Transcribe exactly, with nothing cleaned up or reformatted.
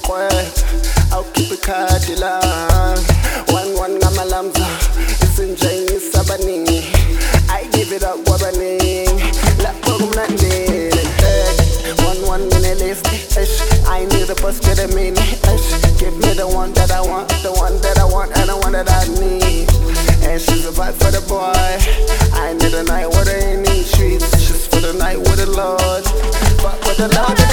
kwetu awukhipha ikhadi lami one one ngamalamza isinje ngisabaningi I give it up kwabaningi lapho kumnandi one one in the left I need a bus get a mini give me the one that I want the one that I want and the one that I need and she's a vibe for the boy I need a night with her in the streets she's for the night with the Lord fuck with the Lord